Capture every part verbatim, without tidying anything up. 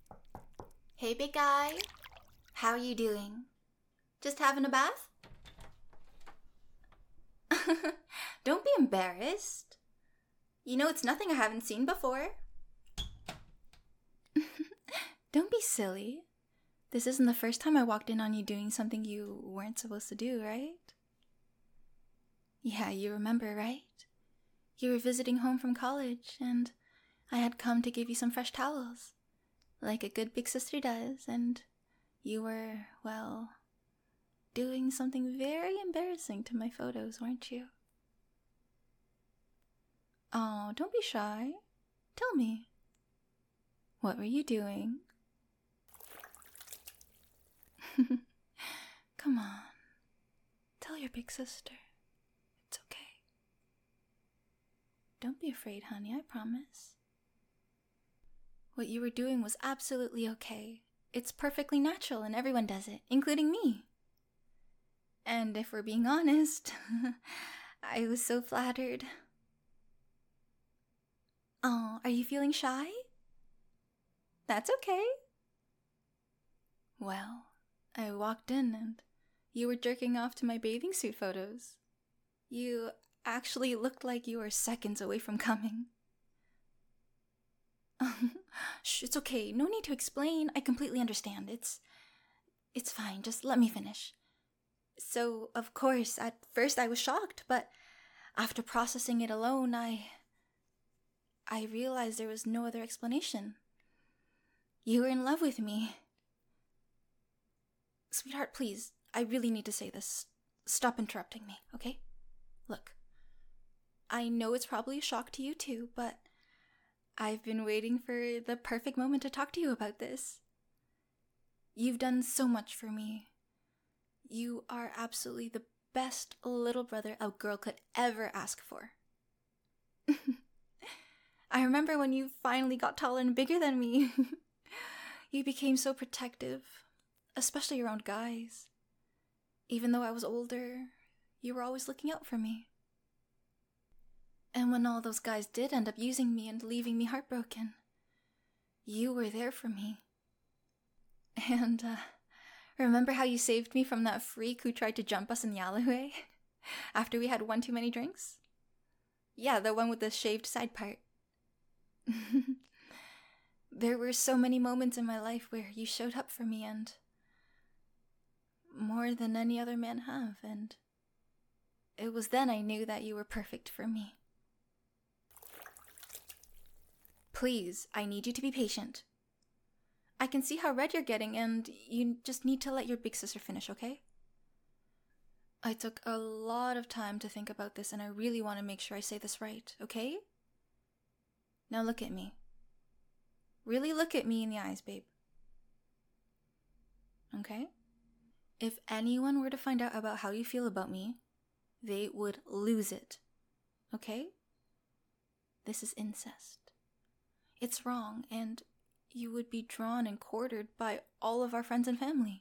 Hey, big guy. How you doing? Just having a bath? Don't be embarrassed. You know it's nothing I haven't seen before. Don't be silly. This isn't the first time I walked in on you doing something you weren't supposed to do, right? Yeah, you remember, right? You were visiting home from college, and I had come to give you some fresh towels, like a good big sister does, and you were, well, doing something very embarrassing to my photos, weren't you? Oh, don't be shy. Tell me. What were you doing? Come on. Tell your big sister. It's okay. Don't be afraid, honey, I promise. What you were doing was absolutely okay. It's perfectly natural and everyone does it, including me. And if we're being honest, I was so flattered. Oh, are you feeling shy? That's okay. Well, I walked in and you were jerking off to my bathing suit photos. You actually looked like you were seconds away from coming. Shh, it's okay. No need to explain. I completely understand. It's... It's fine. Just let me finish. So, of course, at first I was shocked, but after processing it alone, I... I realized there was no other explanation. You were in love with me. Sweetheart, please, I really need to say this. Stop interrupting me, okay? Look, I know it's probably a shock to you too, but I've been waiting for the perfect moment to talk to you about this. You've done so much for me. You are absolutely the best little brother a girl could ever ask for. I remember when you finally got taller and bigger than me. You became so protective, especially around guys. Even though I was older, you were always looking out for me. And when all those guys did end up using me and leaving me heartbroken, you were there for me. And, uh, remember how you saved me from that freak who tried to jump us in the alleyway? After we had one too many drinks? Yeah, the one with the shaved side part. There were so many moments in my life where you showed up for me, and more than any other man have, and it was then I knew that you were perfect for me. Please, I need you to be patient. I can see how red you're getting, and you just need to let your big sister finish, okay? I took a lot of time to think about this, and I really want to make sure I say this right, okay? Now look at me. Really look at me in the eyes, babe. Okay? If anyone were to find out about how you feel about me, they would lose it. Okay? This is incest. It's wrong, and you would be drawn and quartered by all of our friends and family.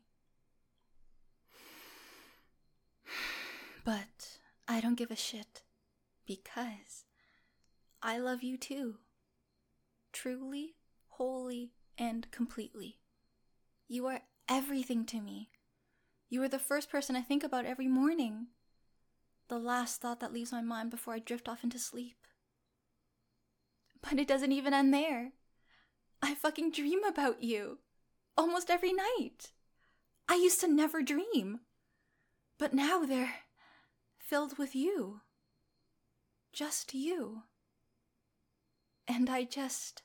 But I don't give a shit, because I love you too. Truly, wholly, and completely. You are everything to me. You are the first person I think about every morning. The last thought that leaves my mind before I drift off into sleep. But it doesn't even end there. I fucking dream about you. Almost every night. I used to never dream. But now they're filled with you. Just you. And I just...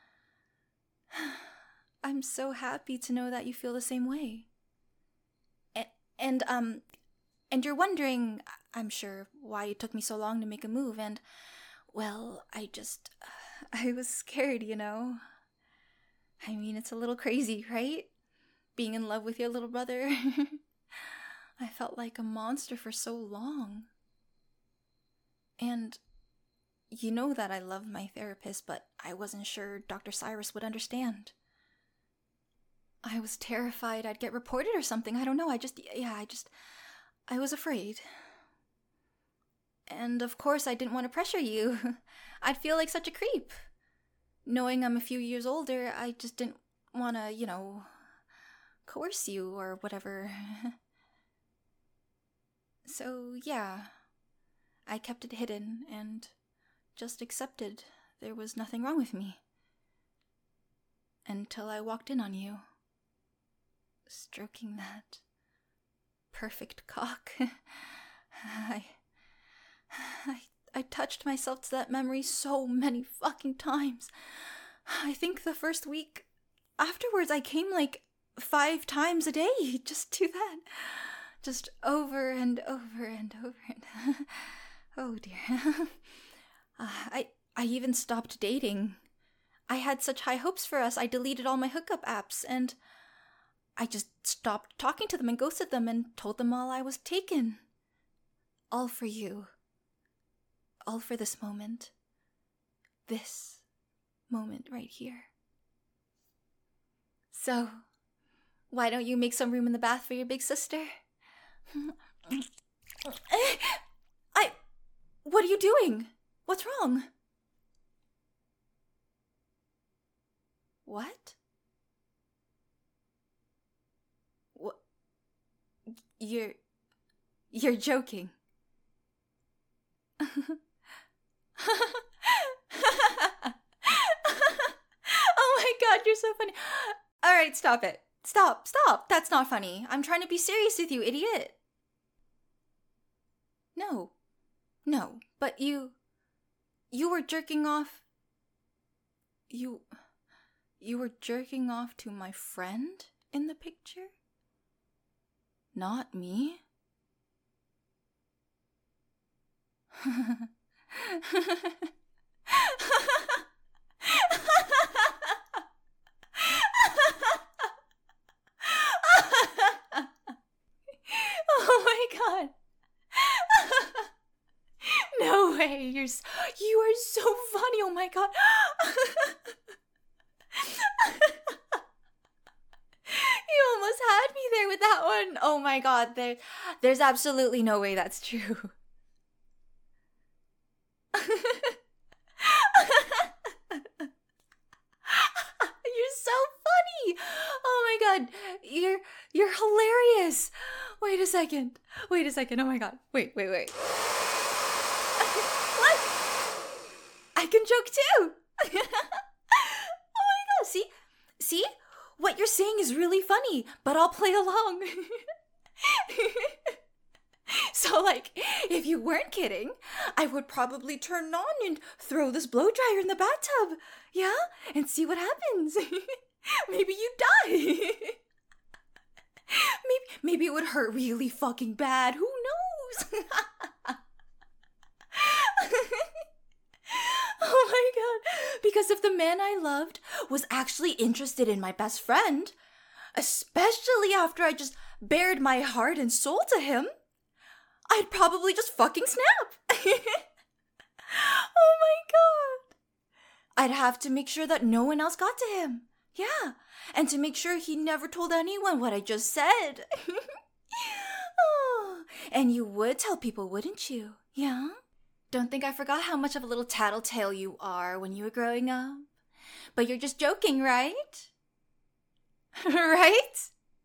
I'm so happy to know that you feel the same way. And, and, um, and you're wondering, I'm sure, why it took me so long to make a move, and, well, I just, I was scared, you know? I mean, it's a little crazy, right? Being in love with your little brother. I felt like a monster for so long. And you know that I love my therapist, but I wasn't sure Doctor Cyrus would understand. I was terrified I'd get reported or something. I don't know. I just, yeah, I just, I was afraid. And of course, I didn't want to pressure you. I'd feel like such a creep. Knowing I'm a few years older, I just didn't wanna, you know, coerce you or whatever. So, yeah, I kept it hidden and just accepted there was nothing wrong with me. Until I walked in on you, stroking that perfect cock. I, I, I touched myself to that memory so many fucking times. I think the first week afterwards I came like five times a day just to that. Just over and over and over and... Oh dear. uh, I, I even stopped dating. I had such high hopes for us, I deleted all my hookup apps, and I just stopped talking to them and ghosted them and told them all I was taken. All for you. All for this moment. This moment right here. So, why don't you make some room in the bath for your big sister? I... What are you doing? What's wrong? What? What? You're... You're joking. Oh my god, you're so funny. Alright, stop it. Stop, stop. That's not funny. I'm trying to be serious with you, idiot. No. No, but you... You were jerking off... You... You were jerking off to my friend in the picture? Not me? Oh my god. No way, you're s- you are so funny, oh my god. You almost had me there with that one. Oh my god, there, there's absolutely no way that's true. You're so funny. Oh my god, you're you're hilarious. Wait a second. Wait a second. Oh my god. Wait, wait, wait. What? I can joke too. Oh my god. See? See? What you're saying is really funny, but I'll play along. So, like, if you weren't kidding, I would probably turn on and throw this blow dryer in the bathtub, yeah? And see what happens. Maybe you'd die. maybe, maybe it would hurt really fucking bad. Who knows? Oh my god. Because if the man I loved was actually interested in my best friend, especially after I just bared my heart and soul to him, I'd probably just fucking snap. Oh my god. I'd have to make sure that no one else got to him. Yeah. And to make sure he never told anyone what I just said. Oh. And you would tell people, wouldn't you? Yeah? Don't think I forgot how much of a little tattletale you are when you were growing up. But you're just joking, right? Right?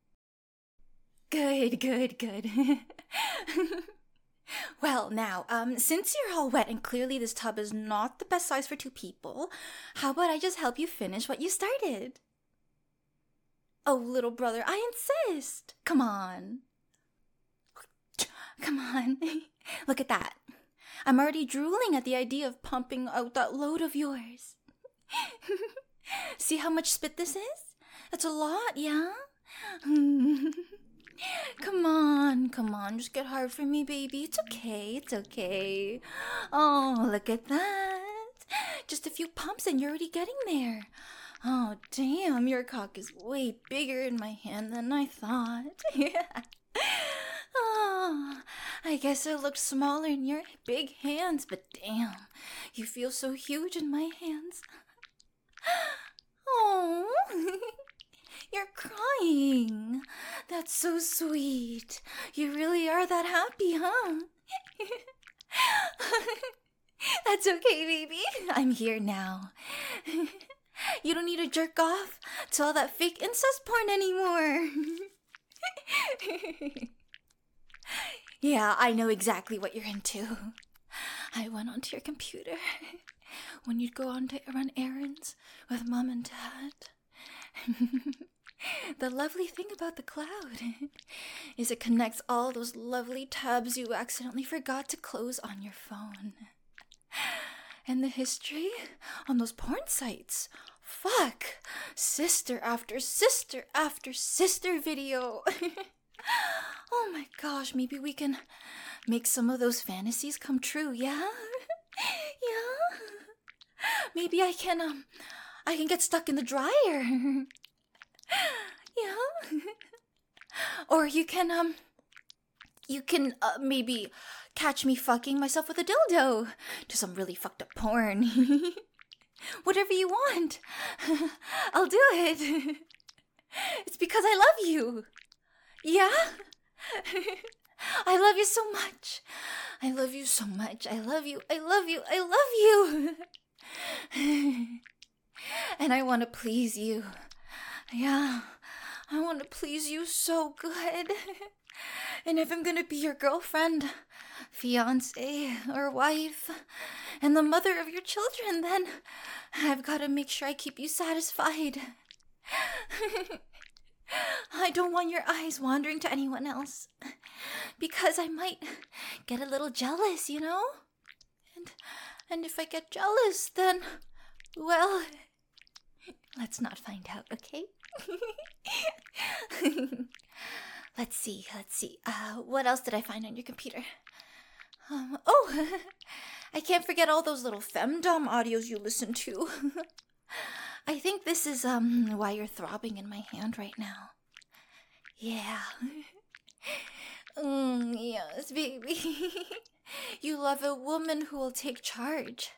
Good, good, good. Well, now, um, since you're all wet and clearly this tub is not the best size for two people, how about I just help you finish what you started? Oh, little brother, I insist. Come on. Come on. Look at that. I'm already drooling at the idea of pumping out that load of yours. See how much spit this is? That's a lot, yeah? Come on, come on, just get hard for me, baby. It's okay, it's okay. Oh, look at that. Just a few pumps and you're already getting there. Oh, damn, your cock is way bigger in my hand than I thought. Yeah. Oh, I guess it looked smaller in your big hands, but damn, you feel so huge in my hands. Oh. You're crying. That's so sweet. You really are that happy, huh? That's okay, baby. I'm here now. You don't need to jerk off to all that fake incest porn anymore. Yeah, I know exactly what you're into. I went onto your computer when you'd go on to run errands with mom and dad. The lovely thing about the cloud is it connects all those lovely tabs you accidentally forgot to close on your phone. And the history on those porn sites. Fuck! Sister after sister after sister video. Oh my gosh, maybe we can make some of those fantasies come true, yeah? Yeah? Maybe I can, um, I can get stuck in the dryer. Yeah? Or you can, um, you can, uh, maybe catch me fucking myself with a dildo to some really fucked up porn. Whatever you want. I'll do it. It's because I love you. Yeah? I love you so much. I love you so much. I love you. I love you. I love you. And I want to please you. Yeah. I want to please you so good. And if I'm going to be your girlfriend, fiance, or wife, and the mother of your children, then I've got to make sure I keep you satisfied. I don't want your eyes wandering to anyone else, because I might get a little jealous, you know? And and if I get jealous, then, well, let's not find out, okay? Let's see, let's see. Uh, what else did I find on your computer? Um, oh, I can't forget all those little femdom audios you listen to. I think this is um why you're throbbing in my hand right now. Yeah. Mm, yes, baby. You love a woman who will take charge.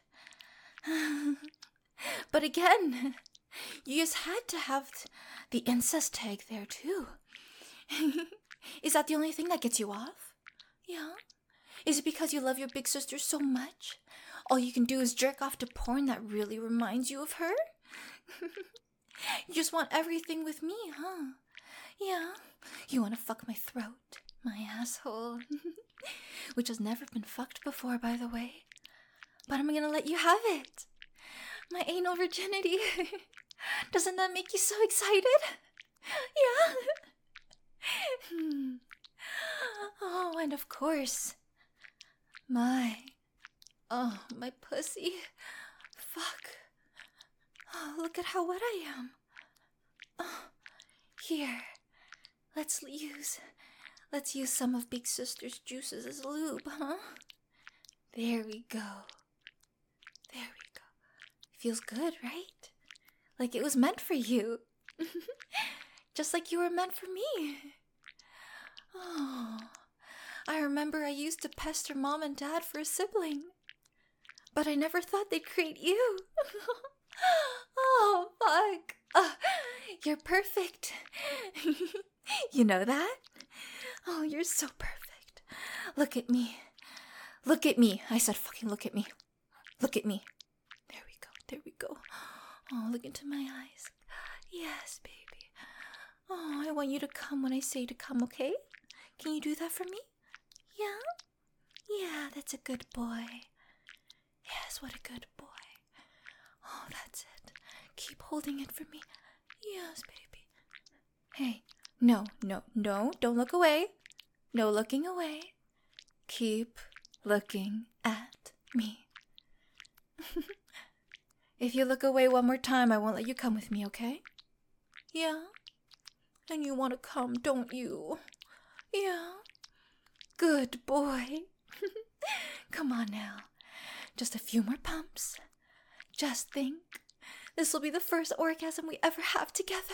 But again, you just had to have the incest tag there too. Is that the only thing that gets you off? Yeah. Is it because you love your big sister so much? All you can do is jerk off to porn that really reminds you of her? You just want everything with me, huh? Yeah. You want to fuck my throat, my asshole. Which has never been fucked before, by the way. But I'm gonna let you have it. My anal virginity. Doesn't that make you so excited? Yeah. Hmm. Oh, and of course, my, oh, my pussy. Fuck. Oh, look at how wet I am. Oh, here, let's use, let's use some of Big Sister's juices as lube, huh? There we go. There we go. Feels good, right? Like it was meant for you. Just like you were meant for me. Oh, I remember I used to pester mom and dad for a sibling, but I never thought they'd create you. Oh, fuck. Uh, you're perfect. You know that? Oh, you're so perfect. Look at me. Look at me. I said fucking look at me. Look at me. There we go. There we go. Oh, look into my eyes. Yes, baby. Oh, I want you to come when I say to come, okay? Can you do that for me? Yeah? Yeah, that's a good boy. Yes, what a good boy. Oh, that's it. Keep holding it for me. Yes, baby. Hey, no, no, no, don't look away. No looking away. Keep looking at me. If you look away one more time, I won't let you come with me, okay? Yeah? And you want to come, don't you? Yeah? Good boy. Come on now. Just a few more pumps. Just think. This will be the first orgasm we ever have together.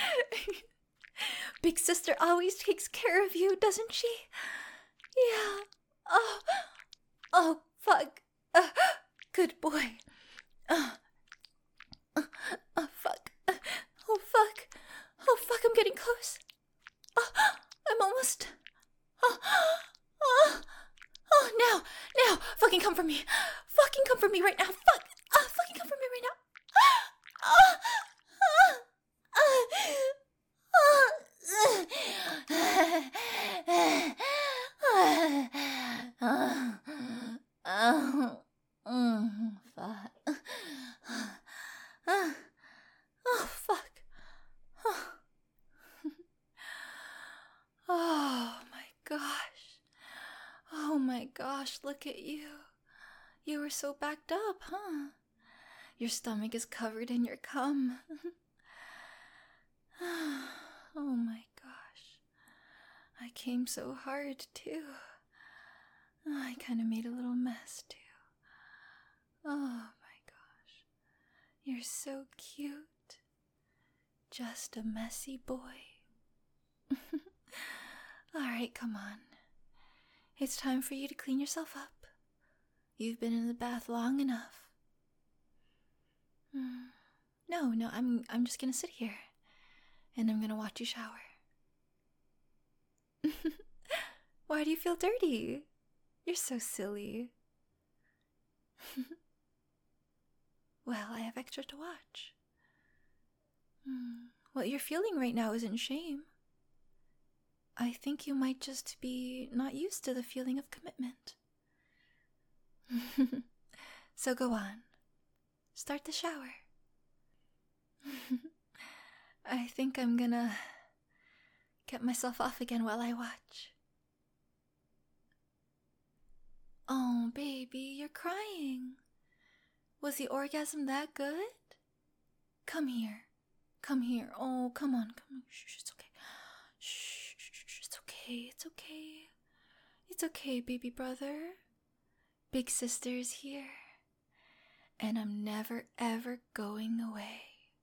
Big sister always takes care of you, doesn't she? Yeah. Oh. Oh, fuck. Uh, good boy. Uh, uh, uh, fuck. Uh, oh, fuck. Oh, fuck, I'm getting close. Oh, I'm almost... Oh, oh, oh, now, now, fucking come for me. Fucking come for me right now. Fuck. Oh, fucking come for me right now. Oh, fat. Oh, fuck. Oh my gosh. Oh my gosh, look at you. You were so backed up, huh? Your stomach is covered in your cum. Oh my gosh. I came so hard too. I kind of made a little mess too. Oh my gosh. You're so cute. Just a messy boy. Alright, come on. It's time for you to clean yourself up. You've been in the bath long enough. Mm. No, no, I'm I'm just gonna sit here. And I'm gonna watch you shower. Why do you feel dirty? You're so silly. Well, I have extra to watch. Mm. What you're feeling right now isn't shame. I think you might just be not used to the feeling of commitment. So go on. Start the shower. I think I'm gonna get myself off again while I watch. Oh, baby, you're crying. Was the orgasm that good? Come here. Come here. Oh, come on. Come on. Shh, it's okay. Shh. It's okay, it's okay. It's okay, baby brother. Big sister's here. And I'm never ever going away.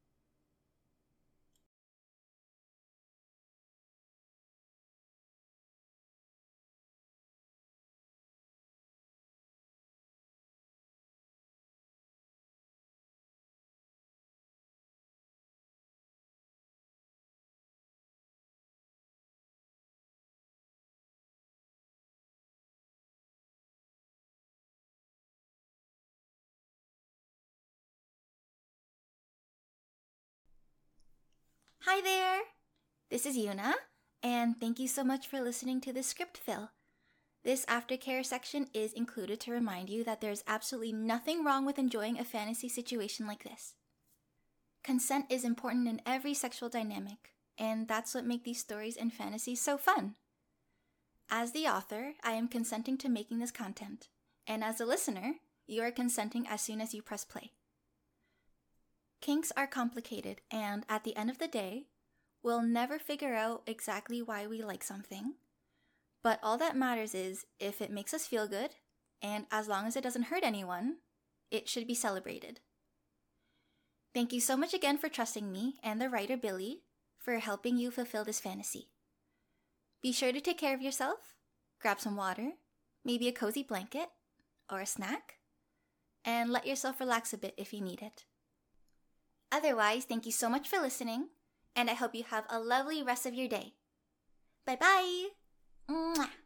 Hi there! This is Yuna, and thank you so much for listening to this script fill. This aftercare section is included to remind you that there's absolutely nothing wrong with enjoying a fantasy situation like this. Consent is important in every sexual dynamic, and that's what makes these stories and fantasies so fun. As the author, I am consenting to making this content, and as a listener, you are consenting as soon as you press play. Kinks are complicated, and at the end of the day, we'll never figure out exactly why we like something. But all that matters is if it makes us feel good, and as long as it doesn't hurt anyone, it should be celebrated. Thank you so much again for trusting me and the writer Billy for helping you fulfill this fantasy. Be sure to take care of yourself, grab some water, maybe a cozy blanket, or a snack, and let yourself relax a bit if you need it. Otherwise, thank you so much for listening, and I hope you have a lovely rest of your day. Bye-bye! Mwah.